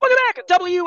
Welcome back,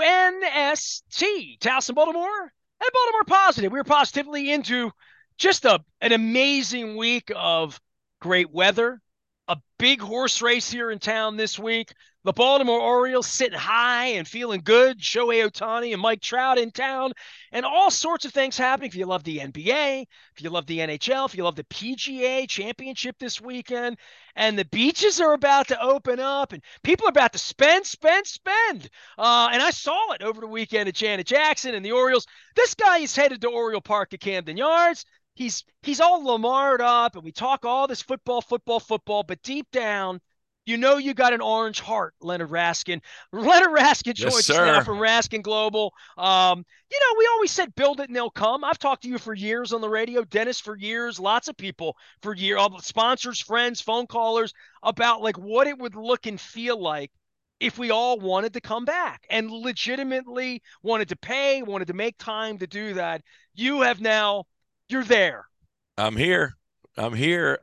WNST, Towson, Baltimore, and Baltimore Positive. We were positively into just an amazing week of great weather, a big horse race here in town this week. The Baltimore Orioles sitting high and feeling good. Shohei Ohtani and Mike Trout in town, and all sorts of things happening. If you love the NBA, if you love the NHL, if you love the PGA Championship this weekend, and the beaches are about to open up, and people are about to spend. And I saw it over the weekend at Janet Jackson and the Orioles. This guy is headed to Oriole Park at Camden Yards. He's all Lamarred up, and we talk all this football, but deep down, you know you got an orange heart, Leonard Raskin. Leonard Raskin Yes, joins us now sir. from Raskin Global. We always said build it and they'll come. I've talked to you for years on the radio, Dennis for years, lots of people for years, sponsors, friends, phone callers about like what it would look and feel like if we all wanted to come back and legitimately wanted to pay, wanted to make time to do that. You have now, you're there. I'm here. I'm here.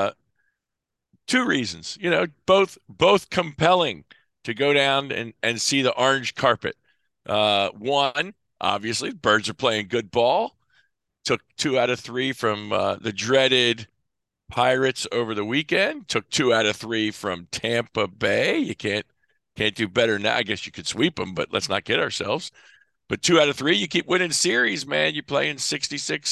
Two reasons, both compelling to go down and see the orange carpet. One, obviously, Birds are playing good ball. Took 2 out of 3 from the dreaded Pirates over the weekend. Took 2 out of 3 from Tampa Bay. You can't do better now. I guess you could sweep them, but let's not kid ourselves. But 2 out of 3, you keep winning series, man. You're playing 66,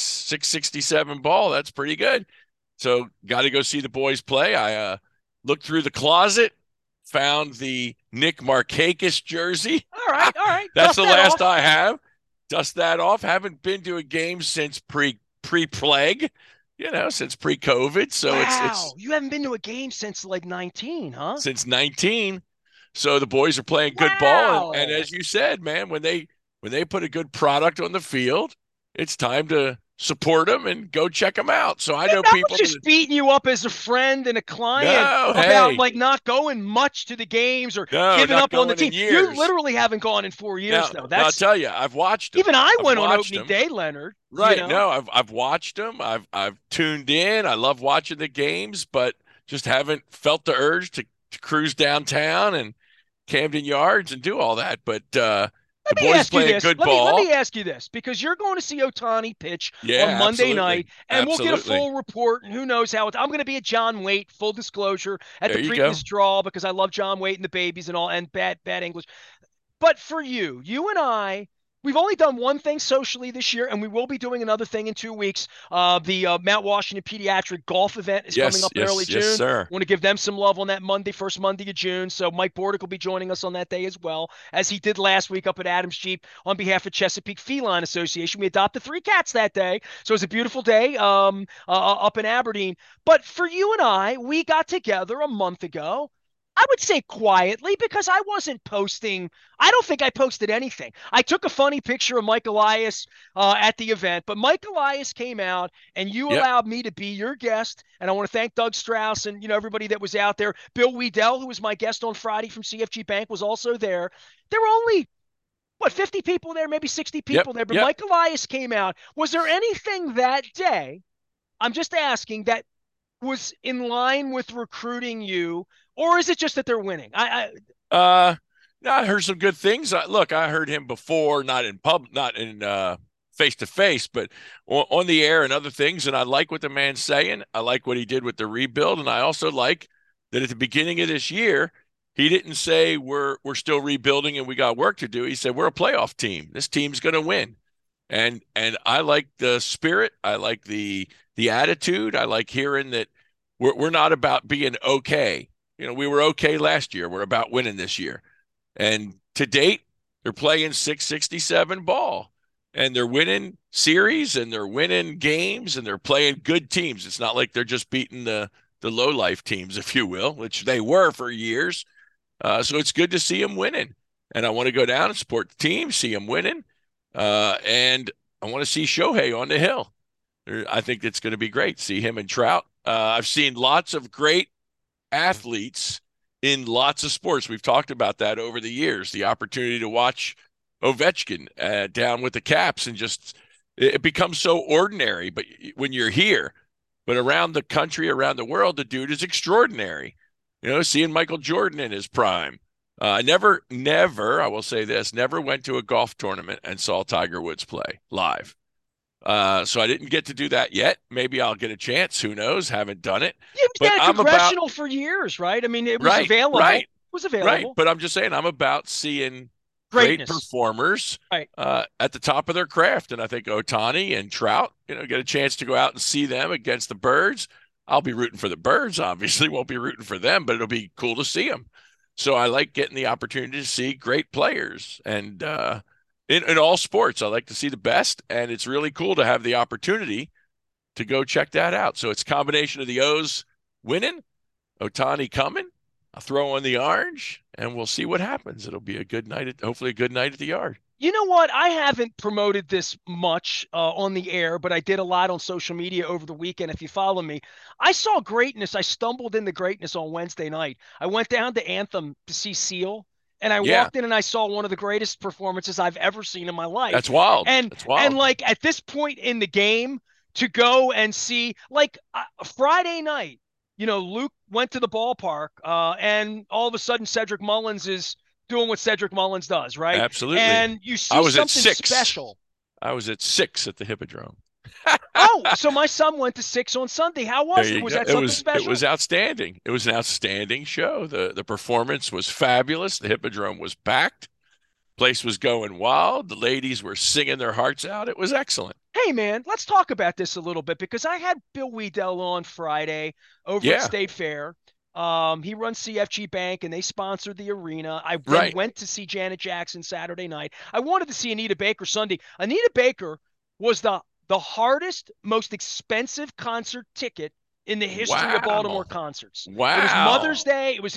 667 ball. That's pretty good. So got to go see the boys play. I looked through the closet, found the Nick Markakis jersey. All right. That's Dust the that last off. I have. Dust that off. Haven't been to a game since pre-plague, since pre-COVID. So it's Wow. You haven't been to a game since like 19, huh? since 19. So the boys are playing good ball, and Wow. as you said, man, when they put a good product on the field, it's time to support them and go check them out. So I And know I was people just that beating you up as a friend and a client no, about hey, like not going much to the games or no, giving not up on the going team. in You years. literally haven't gone in 4 years Now, though. now I'll That's tell you, I've watched them. even I I've went on watched opening them. day, Leonard, you Right. know. No, I've watched them. I've tuned in. I love watching the games, but just haven't felt the urge to cruise downtown and Camden Yards and do all that. But the Let me boys ask you playing this. good Let ball. me ask you this because you're going to see Ohtani pitch on Yeah, Monday absolutely. night, and we'll get a Absolutely. full report. And who knows how I'm going to be at John Waite. Full disclosure at the There you go. Preakness Draw because I love John Waite and the babies and all, and bad English. But for you and I, we've only done one thing socially this year, and we will be doing another thing in 2 weeks. The Mount Washington Pediatric Golf event is coming Yes, up in early yes, yes, June. sir. Want to give them some love on that Monday, first Monday of June. So Mike Bordick will be joining us on that day as well, as he did last week up at Adams Jeep on behalf of Chesapeake Feline Association. We adopted 3 cats that day, so it was a beautiful day up in Aberdeen. But for you and I, we got together a month ago. I would say quietly because I wasn't posting. I don't think I posted anything. I took a funny picture of Mike Elias at the event, but Mike Elias came out and you Yep, allowed me to be your guest. And I want to thank Doug Strauss and everybody that was out there. Bill Weedell, who was my guest on Friday from CFG Bank, was also there. There were only 50 people there, maybe 60 yep, people there, but yep. Mike Elias came out. Was there anything that day? I'm just asking that was in line with recruiting you, or is it just that they're winning? Uh, no, I heard some good things. Look, I heard him before, not in not in face to face, but on the air and other things. And I like what the man's saying. I like what he did with the rebuild, and I also like that at the beginning of this year, he didn't say we're still rebuilding and we got work to do. He said we're a playoff team. This team's going to win, and I like the spirit. I like the attitude. I like hearing that we're not about being okay. We were okay last year. We're about winning this year. And to date, they're playing 667 ball and they're winning series and they're winning games and they're playing good teams. It's not like they're just beating the low life teams, if you will, which they were for years. So it's good to see them winning. And I want to go down and support the team, see them winning. And I want to see Shohei on the hill. I think it's going to be great. See him and Trout. I've seen lots of great athletes in lots of sports. We've talked about that over the years. The opportunity to watch Ovechkin down with the Caps and just it becomes so ordinary. But when you're here, but around the country, around the world, the dude is extraordinary. Seeing Michael Jordan in his prime, I will say this, never went to a golf tournament and saw Tiger Woods play live. So I didn't get to do that yet. Maybe I'll get a chance. Who knows? Haven't done it. He was But at a I'm about congressional for years, right? I mean, it was right, available. right, It was right. available. But I'm just saying I'm about seeing great Greatness. performers Right. at the top of their craft. And I think Otani and Trout, get a chance to go out and see them against the Birds. I'll be rooting for the Birds, obviously. Won't be rooting for them, but it'll be cool to see them. So I like getting the opportunity to see great players. And in all sports, I like to see the best. And it's really cool to have the opportunity to go check that out. So it's a combination of the O's winning, Otani coming. I'll throw on the orange, and we'll see what happens. It'll be a good night, hopefully a good night at the yard. You know what? I haven't promoted this much on the air, but I did a lot on social media over the weekend. If you follow me, I saw greatness. I stumbled into greatness on Wednesday night. I went down to Anthem to see Seal, and I Yeah, walked in and I saw one of the greatest performances I've ever seen in my life. that's wild. And That's and wild. like at this point in the game, to go and see like Friday night, Luke went to the ballpark, and all of a sudden Cedric Mullins is doing what Cedric Mullins does, right? Absolutely. And you I see was at something 6. special. I was at 6 at the Hippodrome. Oh, so my son went to six on Sunday. How There was it? you Was go. that It something was it special? was outstanding. It was an outstanding show. The performance was fabulous. The Hippodrome was packed. Place was going wild. The ladies were singing their hearts out. It was excellent. Hey, man, let's talk about this a little bit because I had Bill Weedell on Friday over at Yeah, State Fair. He runs CFG Bank and they sponsored the arena. I then right. went to see Janet Jackson Saturday night. I wanted to see Anita Baker Sunday. Anita Baker was the hardest, most expensive concert ticket in the history of Baltimore Wow. concerts. It was Mother's Wow. Day. It was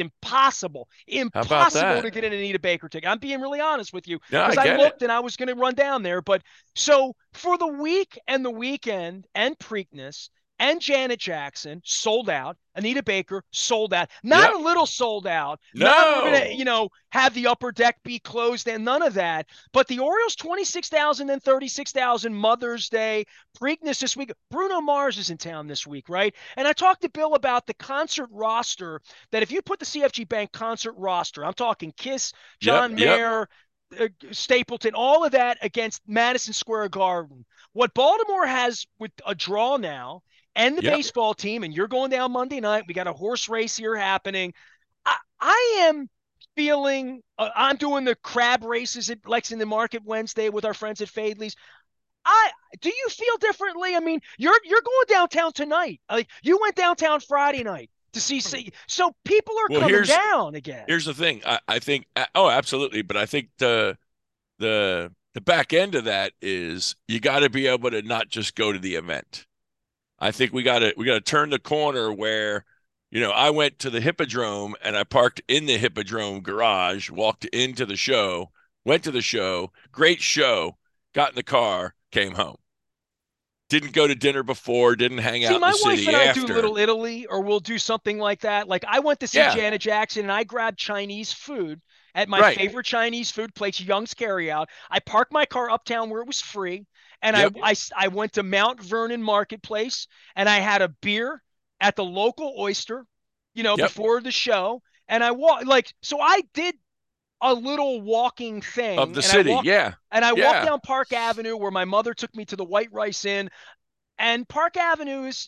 How about impossible that? to get an Anita Baker ticket. I'm being really honest with you Yeah, I because I get it. looked and I was going to run down there. But so for the week and the weekend and Preakness and Janet Jackson sold out. Anita Baker sold out. Not Yep. a little sold out. Not we're gonna, No. have the upper deck be closed and none of that. But the Orioles 26,000 and 36,000 Mother's Day Preakness this week. Bruno Mars is in town this week, right? And I talked to Bill about the concert roster. That if you put the CFG Bank concert roster, I'm talking Kiss, Yep. John Yep. Mayer, Stapleton, all of that against Madison Square Garden. What Baltimore has with a draw now and the Yep. baseball team, and you're going down Monday night. We got a horse race here happening. I am feeling I'm doing the crab races at Lexington Market Wednesday with our friends at Fadley's. I Do you feel differently? I mean, you're going downtown tonight. Like you went downtown Friday night to see so people are Well, coming here's down again. here's the thing. I think oh, absolutely, but I think the back end of that is you got to be able to not just go to the event. I think we got to turn the corner where, I went to the Hippodrome and I parked in the Hippodrome garage, walked into the show, went to the show, great show, got in the car, came home. Didn't go to dinner before, didn't hang See, out in the my wife city and I do after. Little Italy, or we'll do something like that. Like I went to see Yeah, Janet Jackson, and I grabbed Chinese food at my right. favorite Chinese food place, Young's Carryout. I parked my car uptown where it was free, and Yep, I went to Mount Vernon Marketplace, and I had a beer at the local oyster, yep. before the show, and I walked like so. I did a little walking Of thing, the city. Yeah. and I walked Yeah. down Park Avenue where my mother took me to the White Rice Inn, and Park Avenue is,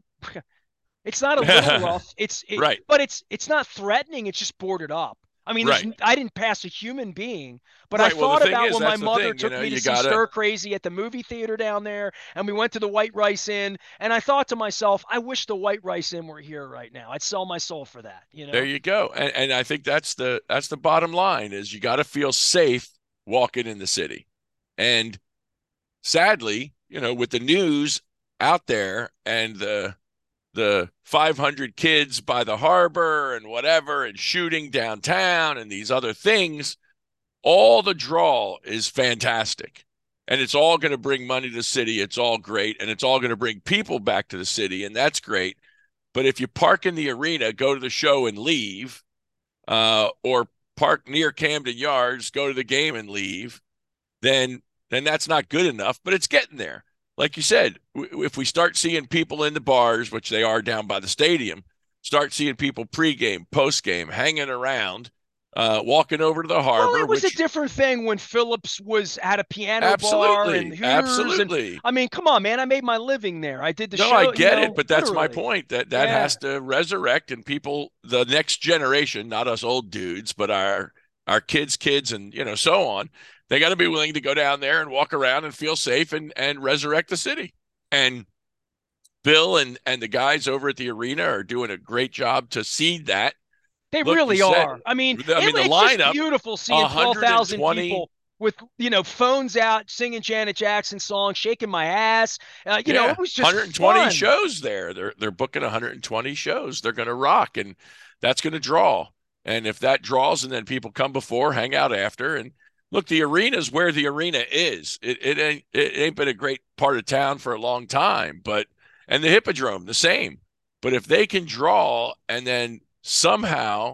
it's not a little rough. Right. But it's not threatening. It's just boarded up. I mean, Right. I didn't pass a human being, but I Right. Well, the thought thing about is, when my that's the mother thing, took me to you see gotta Stir Crazy at the movie theater down there, and we went to the White Rice Inn, and I thought to myself, I wish the White Rice Inn were here right now. I'd sell my soul for that, there you go. And I think that's the bottom line is you gotta feel safe walking in the city. And sadly, with the news out there and the 500 kids by the harbor and whatever and shooting downtown and these other things, all the draw is fantastic. And it's all going to bring money to the city. It's all great. And it's all going to bring people back to the city. And that's great. But if you park in the arena, go to the show and leave, or park near Camden Yards, go to the game and leave, then that's not good enough, but it's getting there. Like you said, if we start seeing people in the bars, which they are down by the stadium, start seeing people pregame, postgame, hanging around, walking over to the Well, harbor, it was a which different thing when Phillips was had a piano bar and absolutely, Hooters, and absolutely. I mean, come on, man, I made my living there. I did the No, I show, get it, but that's my literally. point. That Yeah. has to resurrect, and people, the next generation, not us old dudes, but our kids, and so on. They got to be willing to go down there and walk around and feel safe and resurrect the city. And Bill and the guys over at the arena are doing a great job to seed that. They Look, you really said, are. I mean, I mean, the it's just lineup, beautiful seeing 12,000 120. people with, phones out, singing Janet Jackson songs, shaking my ass. Yeah, It was just 120 fun. shows there. They're booking 120 shows. They're going to rock, and that's going to draw. And if that draws, and then people come before, hang out after, and look, the arena's where the arena is. It ain't been a great part of town for a long time, but and the Hippodrome the same. But if they can draw, and then somehow,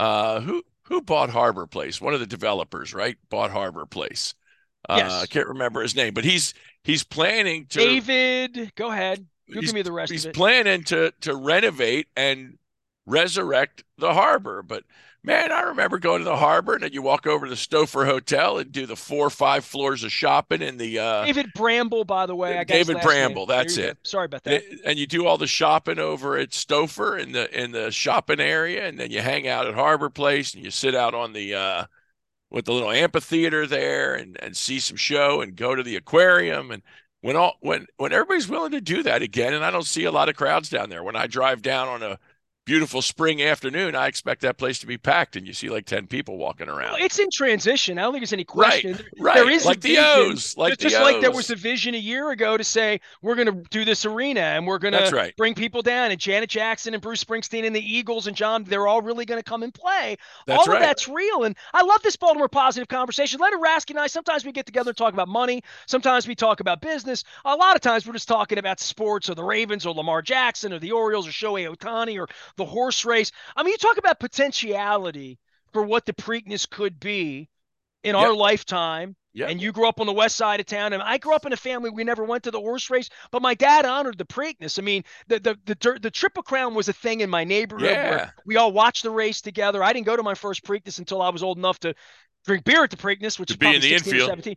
who bought Harbor Place? One of the developers, right? Bought Harbor Place. I Yes. can't remember his name, but he's planning to David, go ahead. You give he's me the rest of he's it. planning to renovate and resurrect the harbor. But man, I remember going to the harbor, and then you walk over to the Stouffer Hotel and do the 4 or 5 floors of shopping in the David Bramble, by the way, I got his David last name. Bramble. There That's you go. it. Sorry about that. And you do all the shopping over at Stouffer in the shopping area, and then you hang out at Harbor Place, and you sit out on the with the little amphitheater there, and see some show, and go to the aquarium. And when everybody's willing to do that again, and I don't see a lot of crowds down there. When I drive down on a beautiful spring afternoon, I expect that place to be packed, and you see like 10 people walking Well, around. it's in transition. I don't think there's any Right, question. There right. is a Like the vision, O's, like the just like there was O's. a vision a year ago to say we're going to do this arena and we're going That's to right. bring people down, and Janet Jackson and Bruce Springsteen and the Eagles and John, they're all really going to come and play. That's All of right. that's real, and I love this Baltimore positive conversation. Leonard Raskin and I, sometimes we get together and talk about money. Sometimes we talk about business. A lot of times we're just talking about sports or the Ravens or Lamar Jackson or the Orioles or Shohei Ohtani or the horse race. I mean, you talk about potentiality for what the Preakness could be in our Yep. lifetime. Yep. And you grew up on the west side of town, and I grew up in a family we never went to the horse race, but my dad honored the Preakness. I mean, the Triple Crown was a thing in my neighborhood where Yeah. we all watched the race together. I didn't go to my first Preakness until I was old enough to drink beer at the Preakness, which To is be probably in the 16 or infield. 17.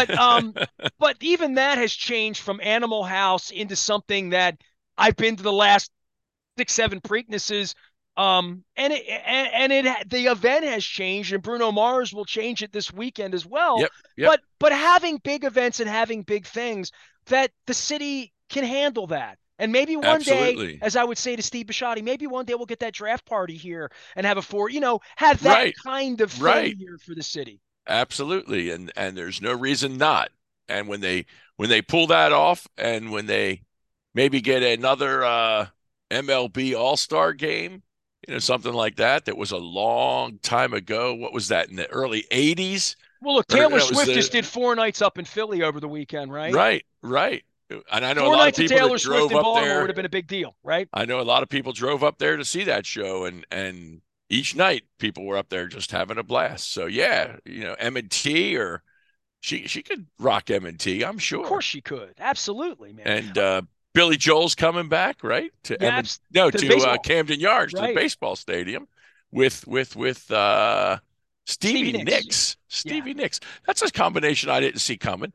But even that has changed from Animal House into something that I've been to the last 6, 7 Preaknesses. The event has changed, and Bruno Mars will change it this weekend as well. Yep. Yep. But having big events and having big things, that the city can handle that. And maybe one day, Absolutely. as I would say to Steve Bisciotti, maybe one day we'll get that draft party here and have have that Right. kind of thing Right. here for the city. Absolutely. And there's no reason not. And when they pull that off, and when they maybe get another MLB All-Star game, something like that was a long time ago. What was that, in the early 80s? Well, look, Or Taylor that was Swift just the did 4 nights up in Philly over the weekend, right? right, right. And I know a Four lot of nights of people that Taylor Swift drove in up Baltimore would there. have been a big deal, right? I know a lot of people drove up there to see that show, and each night people were up there just having a blast. So yeah, M&T, or she could rock M&T, I'm Of course sure. she could. Absolutely, man. And Billy Joel's coming back, right? To Yeah, M and no to the to baseball, Camden Yards, to the right? baseball stadium, with Stevie Stevie Nicks. Nicks. Yeah. Stevie Nicks. That's a combination I didn't see coming.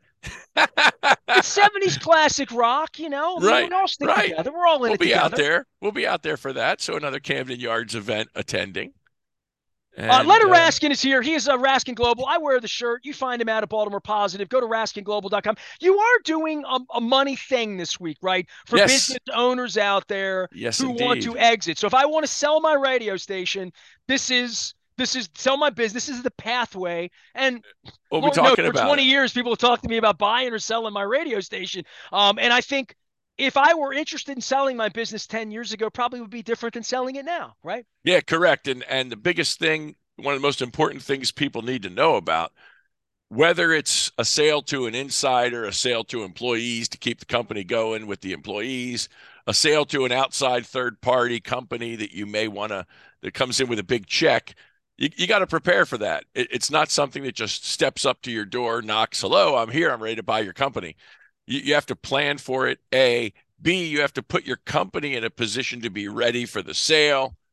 It's 70s classic rock, we Right, all stick right. together. We're all in We'll it be out together. there. We'll be out there for that. So another Camden Yards event attending. And Leonard Raskin is here. He is Raskin Global. I wear the shirt. You find him out at Baltimore Positive. Go to raskinglobal.com. You are doing a money thing this week, right? For yes, business owners out there yes, who want indeed. to exit. So if I want to sell my radio station, this is sell my business. This is the pathway. And We'll be Lord knows, talking for about 20 it. years, people have talked to me about buying or selling my radio station. And I think if I were interested in selling my business 10 years ago, probably would be different than selling it now, right? Yeah, correct. And the biggest thing, one of the most important things people need to know about, whether it's a sale to an insider, a sale to employees to keep the company going with the employees, a sale to an outside third party company that you may want to, that comes in with a big check, you got to prepare for that. It's not something that just steps up to your door, knocks, hello, I'm here, I'm ready to buy your company. You have to plan for it, A. B, you have to put your company in a position to be ready for the sale.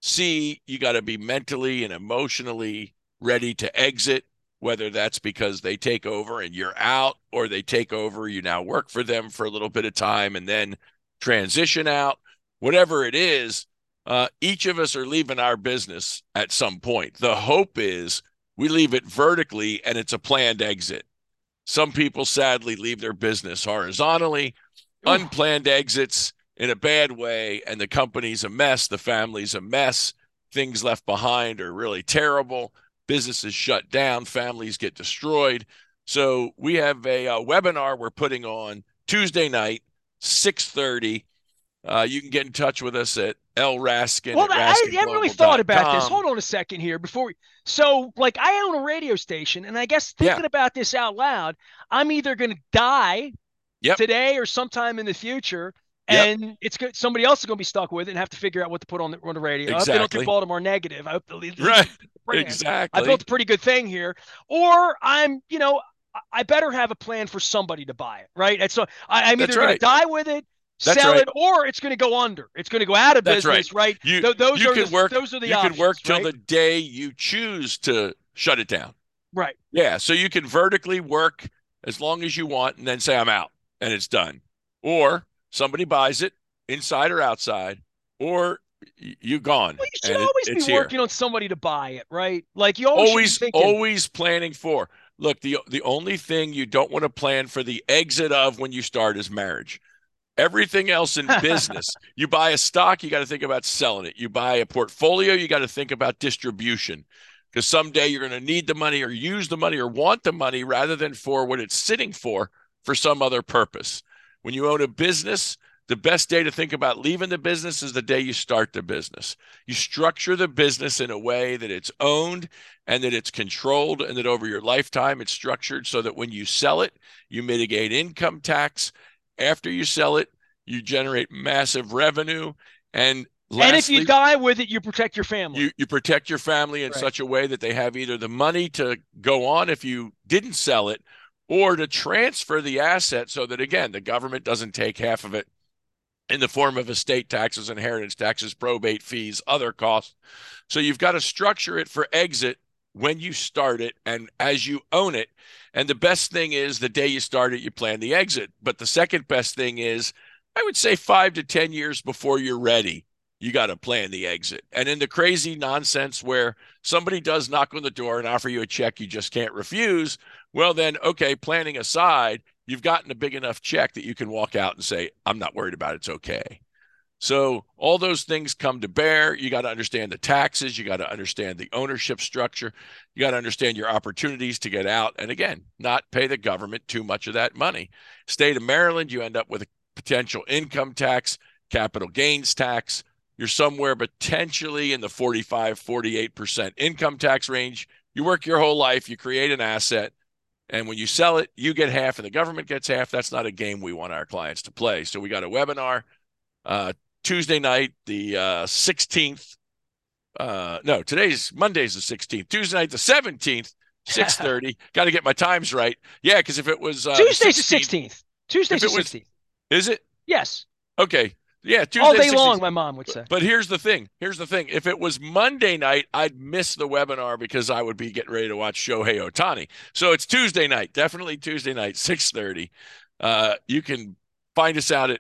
C, you got to be mentally and emotionally ready to exit, whether that's because they take over and you're out, or they take over, you now work for them for a little bit of time and then transition out. Whatever it is, each of us are leaving our business at some point. The hope is we leave it vertically and it's a planned exit. Some people sadly leave their business horizontally, Ooh. unplanned exits in a bad way, and the company's a mess, the family's a mess, things left behind are really terrible, businesses shut down, families get destroyed. So we have a webinar we're putting on Tuesday night, 6:30. You can get in touch with us at lraskin Well, at I haven't really thought about this. raskinglobal.com. Hold on a second here before we. So, like, I own a radio station, and I guess Yeah. thinking about this out loud, I'm either going to die Yep. today or sometime in the future, Yep. and it's good. Somebody else is going to be stuck with it and have to figure out what to put on the radio. I hope they don't do Exactly. Baltimore negative. I hope they leave Right. the brand. I Exactly. built a pretty good thing here, or I better have a plan for somebody to buy it, right? And so I'm either That's going to right. die with it, That's sell right. it, or it's going to go under. It's going to go out of That's right. business, right? You Those you are can work those are the you can options, work till right? the day you choose to shut it down. Right. Yeah, so you can vertically work as long as you want and then say I'm out and it's done. Or somebody buys it inside or outside, or you gone Well, you should and always it's be here. working on somebody to buy it, right? Like you always should be thinking. Always planning for. Look, the only thing you don't want to plan for the exit of when you start is marriage. Everything else in business, you buy a stock, you got to think about selling it. You buy a portfolio, you got to think about distribution, because someday you're going to need the money or use the money or want the money rather than for what it's sitting for some other purpose. When you own a business, the best day to think about leaving the business is the day you start the business. You structure the business in a way that it's owned and that it's controlled, and that over your lifetime it's structured so that when you sell it, you mitigate income tax. After you sell it, you generate massive revenue. And lastly, and if you die with it, you protect your family. You protect your family in Right. such a way that they have either the money to go on if you didn't sell it, or to transfer the asset so that, again, the government doesn't take half of it in the form of estate taxes, inheritance taxes, probate fees, other costs. So you've got to structure it for exit when you start it and as you own it. And the best thing is the day you start it, you plan the exit. But the second best thing is, I would say 5 to 10 years before you're ready, you got to plan the exit. And in the crazy nonsense where somebody does knock on the door and offer you a check you just can't refuse, well, then, okay, planning aside, you've gotten a big enough check that you can walk out and say, I'm not worried about it. It's okay. So all those things come to bear. You got to understand the taxes. You got to understand the ownership structure. You got to understand your opportunities to get out. And again, not pay the government too much of that money. State of Maryland, you end up with a potential income tax, capital gains tax. You're somewhere potentially in the 45, 48% income tax range. You work your whole life, you create an asset, and when you sell it, you get half and the government gets half. That's not a game we want our clients to play. So we got a webinar Tuesday night, the 16th. No, Monday's the 16th. Tuesday night, the 17th, 6:30. Got to get my times right. Yeah, because if it was Tuesday's the 16th. Tuesday's the 16th. Is it? Yes. Okay. Yeah, Tuesday all day 16th. long, my mom would say. But here's the thing. If it was Monday night, I'd miss the webinar because I would be getting ready to watch Shohei Ohtani. So it's Tuesday night, definitely Tuesday night, 6:30. You can find us out at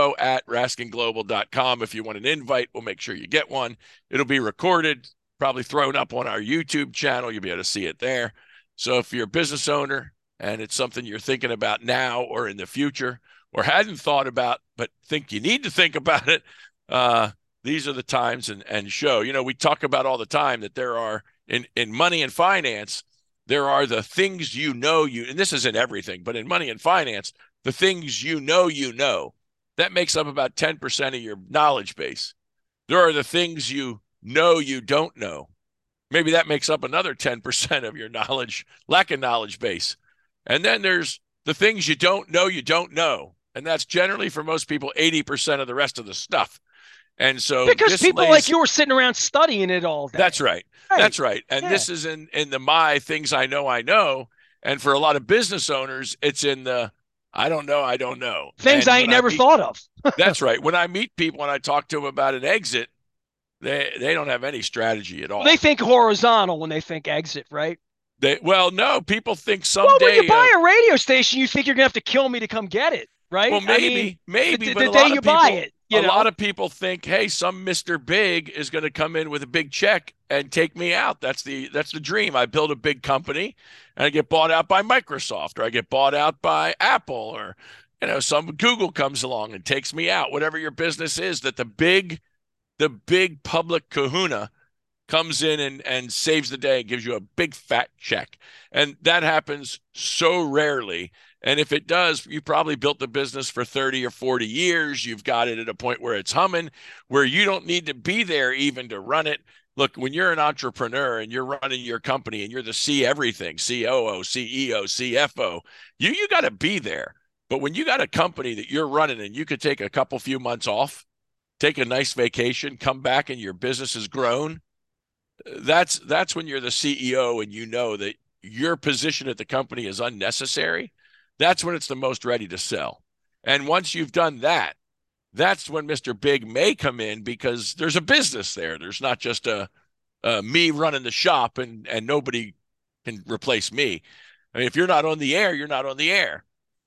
info@raskinglobal.com. If you want an invite, we'll make sure you get one. It'll be recorded, probably thrown up on our YouTube channel. You'll be able to see it there. So if you're a business owner and it's something you're thinking about now or in the future, or hadn't thought about, but think you need to think about it, these are the times and show. We talk about all the time that there are, in money and finance, there are the things and this isn't everything, but in money and finance, the things that makes up about 10% of your knowledge base. There are the things you don't know. Maybe that makes up another 10% of your lack of knowledge base. And then there's the things you don't know. And that's generally, for most people, 80% of the rest of the stuff. And so because people like you were sitting around studying it all day. That's right. That's right. And this is in the my things I know. And for a lot of business owners, it's in the I don't know. Things I ain't never thought of. That's right. When I meet people and I talk to them about an exit, They don't have any strategy at Well, they all. think horizontal when they think exit, right? Well, no, people think Well, when you someday. buy a radio station, you think you're gonna have to kill me to come get it, Well, right? I mean, maybe, but the day you buy it, a you lot know. of people think, hey, some Mr. Big is going to come in with a big check and take me out. That's the dream. I build a big company and I get bought out by Microsoft or I get bought out by Apple or some Google comes along and takes me out. Whatever your business is, that the big public kahuna comes in and saves the day and gives you a big fat check. And that happens so rarely. And if it does, you probably built the business for 30 or 40 years. You've got it at a point where it's humming, where you don't need to be there even to run it. Look, when you're an entrepreneur and you're running your company and you're the C everything, COO, CEO, CFO, you got to be there. But when you got a company that you're running and you could take a couple few months off, take a nice vacation, come back and your business has grown, that's when you're the CEO and you know that your position at the company is unnecessary. That's when it's the most ready to sell. And once you've done that, that's when Mr. Big may come in because there's a business there. There's not just a me running the shop and nobody can replace me. I mean, if you're not on the air, you're not on the air.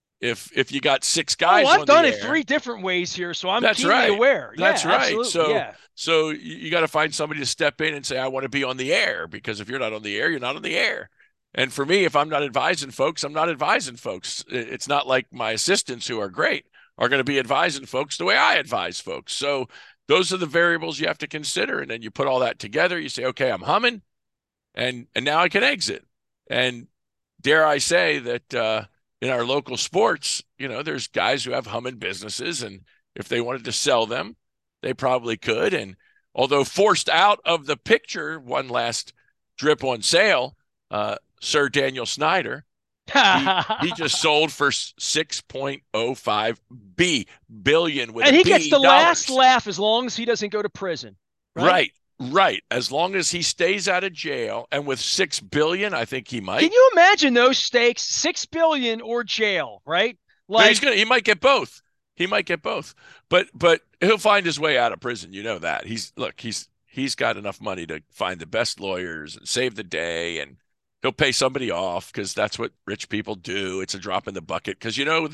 If you got six Oh, guys I've on the done it air, 3 different ways here, so I'm that's keenly right. aware. Yeah, That's right. absolutely. So Yeah. so you got to find somebody to step in and say, I want to be on the air, because if you're not on the air, you're not on the air. And for me, if I'm not advising folks, I'm not advising folks. It's not like my assistants, who are great, are going to be advising folks the way I advise folks. So those are the variables you have to consider. And then you put all that together. You say, okay, I'm humming, and now I can exit. And dare I say that in our local sports, there's guys who have humming businesses, and if they wanted to sell them, they probably could. And although forced out of the picture, one last drip on sale, Sir Daniel Snyder, he just sold for 6.05 billion with a And he gets B the last dollars. laugh as long as he doesn't go to prison, right? Right, right. As long as he stays out of jail, and with 6 billion, I think he Can might. you imagine those stakes? 6 billion or jail, right? No, Like, he might get both. He might get both. But he'll find his way out of prison. You know that. He's got enough money to find the best lawyers and save the day, and he'll pay somebody off because that's what rich people do. It's a drop in the bucket because the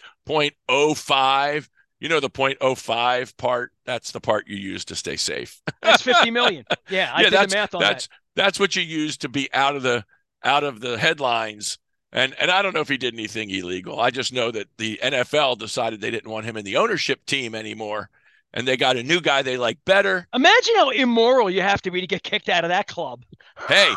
6.05, the point oh 0.05 part, that's the part you use to stay safe. that's 50 million. Yeah, I Yeah, did the that's math on that. that's that's what you use to be out of the headlines. And I don't know if he did anything illegal. I just know that the NFL decided they didn't want him in the ownership team anymore, and they got a new guy they like better. Imagine how immoral you have to be to get kicked out of that club. Hey,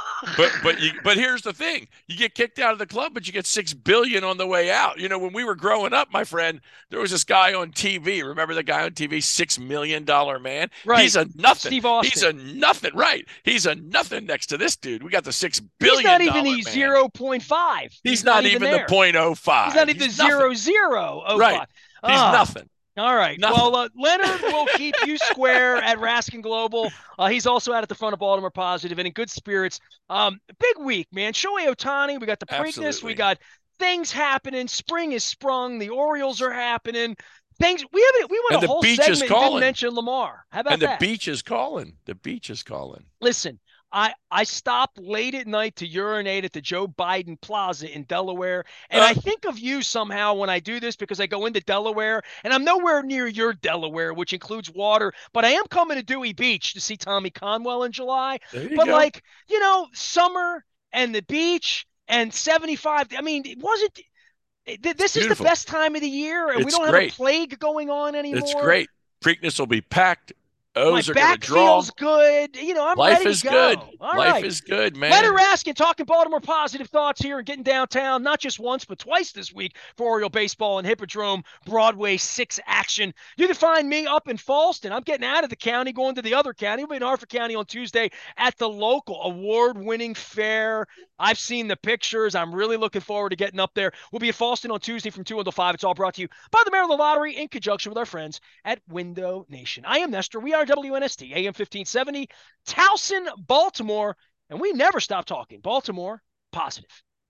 but here's the thing: you get kicked out of the club, but you get 6 billion on the way out. When we were growing up, my friend, there was this guy on TV. Remember the guy on TV, $6 million man? Right. He's a nothing. Steve He's Austin. a nothing. Right? He's a nothing next to this dude. We got the six He's billion not even dollar the man. 0.5. He's He's not not even even the there. point oh He's not five. even the He's nothing. 0.005. Right? He's Ah, nothing. all right. Nothing. Well, Leonard will keep you square at Raskin Global. He's also out at the front of Baltimore Positive and in good spirits. Big week, man. Shohei Ohtani. We got the Preakness. We Absolutely. got things happening. Spring is sprung. The Orioles are happening. Things we haven't. We went And a the whole beach is segment and didn't calling. mention Lamar. How about And the that? beach is calling. The beach is calling. Listen, I stopped late at night to urinate at the Joe Biden Plaza in Delaware. And I Uh, think of you somehow when I do this because I go into Delaware and I'm nowhere near your Delaware, which includes water, but I am coming to Dewey Beach to see Tommy Conwell in July. there you But go. like, summer and the beach and 75, I mean, it wasn't It's this is the beautiful. best time of the year and we It's don't have a great. plague going on It's anymore. great. Preakness will be packed. My O's are going to back draw. feels good. I'm Life ready to is good. go. All Life right. is good, Leonard man. Raskin talking Baltimore Positive thoughts here and getting downtown, not just once, but twice this week for Oriole Baseball and Hippodrome Broadway 6 action. You can find me up in Falston. I'm getting out of the county, going to the other county. We'll be in Harford County on Tuesday at the local award-winning fair. I've seen the pictures. I'm really looking forward to getting up there. We'll be at Falston on Tuesday from 2 until 5. It's all brought to you by the Maryland Lottery in conjunction with our friends at Window Nation. I am Nestor. We are WNST, AM 1570, Towson, Baltimore. And we never stop talking. Baltimore, positive.